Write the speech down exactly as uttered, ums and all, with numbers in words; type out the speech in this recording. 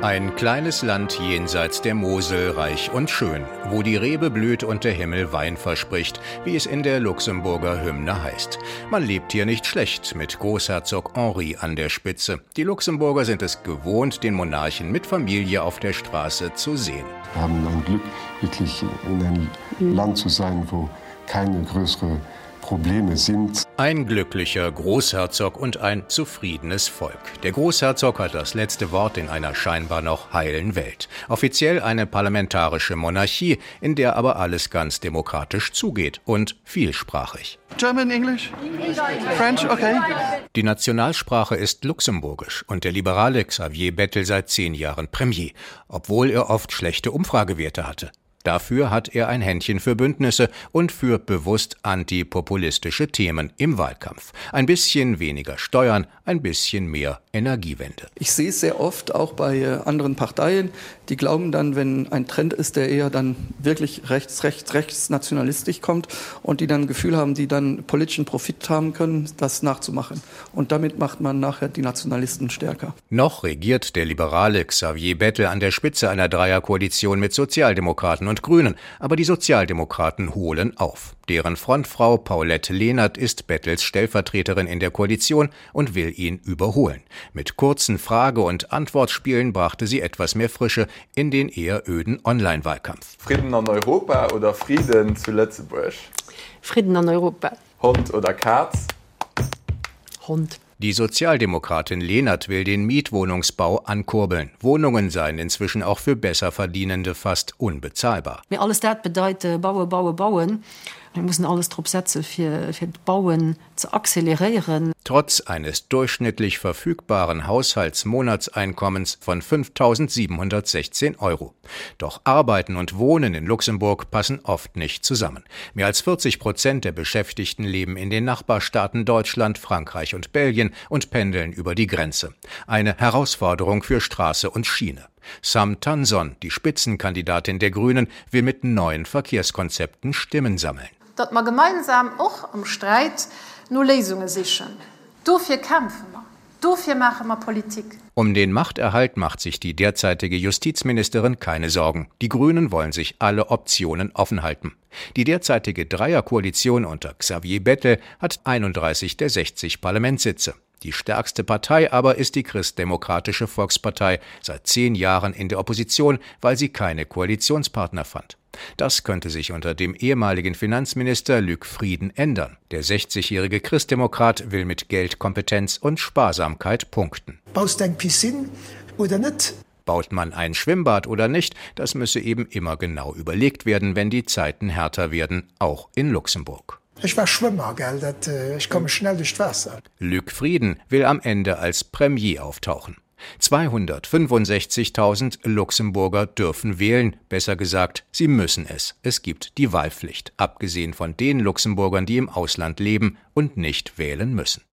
Ein kleines Land jenseits der Mosel, reich und schön, wo die Rebe blüht und der Himmel Wein verspricht, wie es in der Luxemburger Hymne heißt. Man lebt hier nicht schlecht, mit Großherzog Henri an der Spitze. Die Luxemburger sind es gewohnt, den Monarchen mit Familie auf der Straße zu sehen. Wir haben ein Glück, wirklich in einem Land zu sein, wo keine größeren Probleme sind. Ein glücklicher Großherzog und ein zufriedenes Volk. Der Großherzog hat das letzte Wort in einer scheinbar noch heilen Welt. Offiziell eine parlamentarische Monarchie, in der aber alles ganz demokratisch zugeht und vielsprachig. German, English, French, okay. Die Nationalsprache ist Luxemburgisch und der liberale Xavier Bettel seit zehn Jahren Premier, obwohl er oft schlechte Umfragewerte hatte. Dafür hat er ein Händchen für Bündnisse und für bewusst antipopulistische Themen im Wahlkampf. Ein bisschen weniger Steuern, ein bisschen mehr Energiewende. Ich sehe es sehr oft auch bei anderen Parteien, die glauben dann, wenn ein Trend ist, der eher dann wirklich rechts, rechts, rechts nationalistisch kommt und die dann ein Gefühl haben, die dann politischen Profit haben können, das nachzumachen. Und damit macht man nachher die Nationalisten stärker. Noch regiert der liberale Xavier Bettel an der Spitze einer Dreierkoalition mit Sozialdemokraten und Grünen, aber die Sozialdemokraten holen auf. Deren Frontfrau Paulette Lehnert ist Bettels Stellvertreterin in der Koalition und will ihn überholen. Mit kurzen Frage- und Antwortspielen brachte sie etwas mehr Frische in den eher öden Online-Wahlkampf. Frieden an Europa oder Frieden zu Lützeburg? Frieden an Europa. Hund oder Katz? Hund. Die Sozialdemokratin Lehnert will den Mietwohnungsbau ankurbeln. Wohnungen seien inzwischen auch für Besserverdienende fast unbezahlbar. Mir alles das bedeutet, bauen, bauen, bauen. Wir müssen alles drauf setzen, für, für Bauen zu akzelerieren. Trotz eines durchschnittlich verfügbaren Haushaltsmonatseinkommens von fünftausendsiebenhundertsechzehn Euro. Doch Arbeiten und Wohnen in Luxemburg passen oft nicht zusammen. Mehr als vierzig Prozent der Beschäftigten leben in den Nachbarstaaten Deutschland, Frankreich und Belgien und pendeln über die Grenze. Eine Herausforderung für Straße und Schiene. Sam Tanson, die Spitzenkandidatin der Grünen, will mit neuen Verkehrskonzepten Stimmen sammeln. Dass wir gemeinsam auch im Streit nur Lösungen sichern. Dafür kämpfen wir. Dafür machen wir Politik. Um den Machterhalt macht sich die derzeitige Justizministerin keine Sorgen. Die Grünen wollen sich alle Optionen offen halten. Die derzeitige Dreierkoalition unter Xavier Bettel hat einunddreißig der sechzig Parlamentssitze. Die stärkste Partei aber ist die Christdemokratische Volkspartei, seit zehn Jahren in der Opposition, weil sie keine Koalitionspartner fand. Das könnte sich unter dem ehemaligen Finanzminister Luc Frieden ändern. Der sechzigjährige Christdemokrat will mit Geld, Kompetenz und Sparsamkeit punkten. Baust du ein Piscine oder nicht? Baut man ein Schwimmbad oder nicht, das müsse eben immer genau überlegt werden, wenn die Zeiten härter werden, auch in Luxemburg. Ich war Schwimmer, gell? Das, äh, ich komme schnell durchs Wasser. Luc Frieden will am Ende als Premier auftauchen. zweihundertfünfundsechzigtausend Luxemburger dürfen wählen, besser gesagt, sie müssen es. Es gibt die Wahlpflicht, abgesehen von den Luxemburgern, die im Ausland leben und nicht wählen müssen.